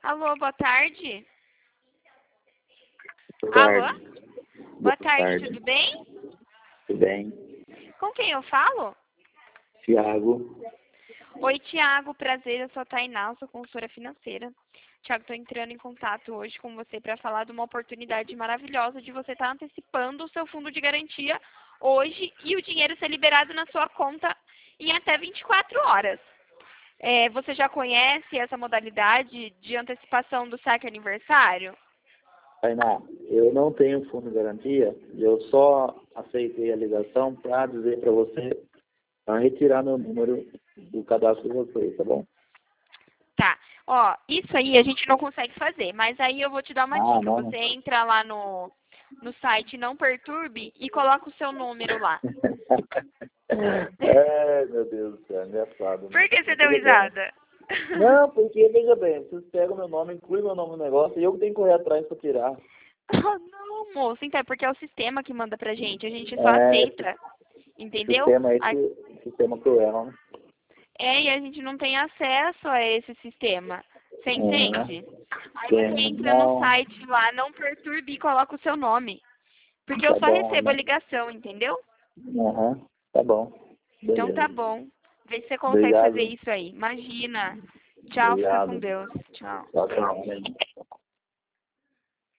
Alô, boa tarde. Boa Alô? tarde. Boa tarde, tudo bem? Tudo bem? Com quem eu falo? Tiago. Oi, Tiago, prazer, eu sou a Tainá, sou consultora financeira. Tiago, estou entrando em contato hoje com você para falar de uma oportunidade maravilhosa de você estar antecipando o seu fundo de garantia hoje e o dinheiro ser liberado na sua conta em até 24 horas. Você já conhece essa modalidade de antecipação do saque aniversário? Tainá, eu não tenho fundo de garantia, eu só aceitei a ligação para dizer para você retirar meu número do cadastro de vocês, tá bom? Tá. Ó, isso aí a gente não consegue fazer, mas aí eu vou te dar uma Ah, dica. não. Você entra lá no site Não Perturbe e coloca o seu número lá. Meu Deus do céu, engraçado, né? Por que você deu Tudo bem. risada? Não, porque, veja bem, vocês pegam meu nome, incluem meu nome no negócio e eu que tenho que correr atrás para tirar. Ah, não, moço. Então, é porque é o sistema que manda pra gente. A gente só Esse aceita. Entendeu? sistema, sistema cruel, né? E a gente não tem acesso a esse sistema. Você entende? Aí você Sim, entra no não, site lá, Não Perturbe e coloca o seu nome. Porque eu tá só bom, recebo a né? ligação, entendeu? Aham, tá bom. Então tá Beleza. bom. Vê se você consegue fazer Obrigado. isso aí. Imagina. Tchau, fica com Obrigado. Deus. Tchau. Tchau, tchau.